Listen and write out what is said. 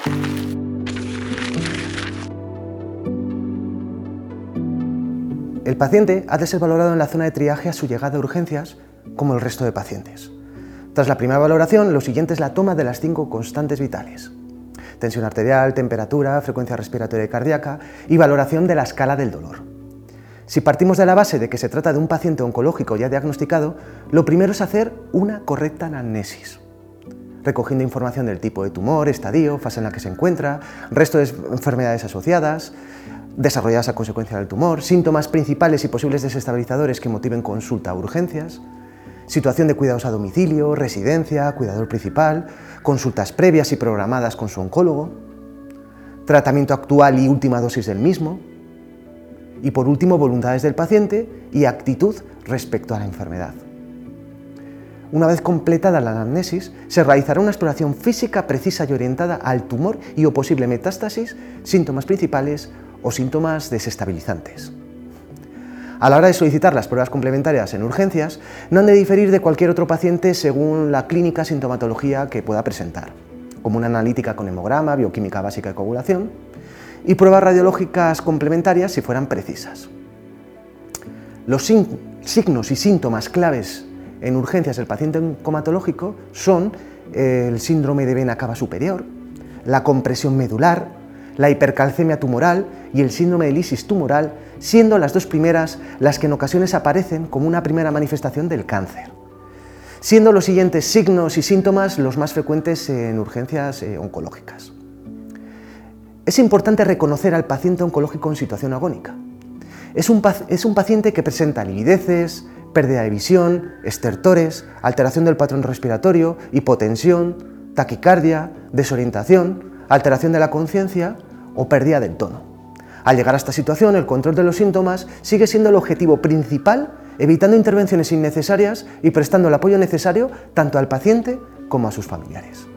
El paciente ha de ser valorado en la zona de triaje a su llegada a urgencias, como el resto de pacientes. Tras la primera valoración, lo siguiente es la toma de las 5 constantes vitales: tensión arterial, temperatura, frecuencia respiratoria y cardíaca y valoración de la escala del dolor. Si partimos de la base de que se trata de un paciente oncológico ya diagnosticado, lo primero es hacer una correcta anamnesis, recogiendo información del tipo de tumor, estadio, fase en la que se encuentra, resto de enfermedades asociadas, desarrolladas a consecuencia del tumor, síntomas principales y posibles desestabilizadores que motiven consulta a urgencias, situación de cuidados a domicilio, residencia, cuidador principal, consultas previas y programadas con su oncólogo, tratamiento actual y última dosis del mismo, y por último, voluntades del paciente y actitud respecto a la enfermedad. Una vez completada la anamnesis, se realizará una exploración física precisa y orientada al tumor y o posible metástasis, síntomas principales o síntomas desestabilizantes. A la hora de solicitar las pruebas complementarias en urgencias, no han de diferir de cualquier otro paciente según la clínica sintomatología que pueda presentar, como una analítica con hemograma, bioquímica básica de coagulación y pruebas radiológicas complementarias si fueran precisas. Los signos y síntomas claves en urgencias del paciente oncomatológico son el síndrome de vena cava superior, la compresión medular, la hipercalcemia tumoral y el síndrome de lisis tumoral, siendo las dos primeras las que en ocasiones aparecen como una primera manifestación del cáncer, siendo los siguientes signos y síntomas los más frecuentes en urgencias oncológicas. Es importante reconocer al paciente oncológico en situación agónica. Es un paciente que presenta livideces, pérdida de visión, estertores, alteración del patrón respiratorio, hipotensión, taquicardia, desorientación, alteración de la conciencia o pérdida del tono. Al llegar a esta situación, el control de los síntomas sigue siendo el objetivo principal, evitando intervenciones innecesarias y prestando el apoyo necesario tanto al paciente como a sus familiares.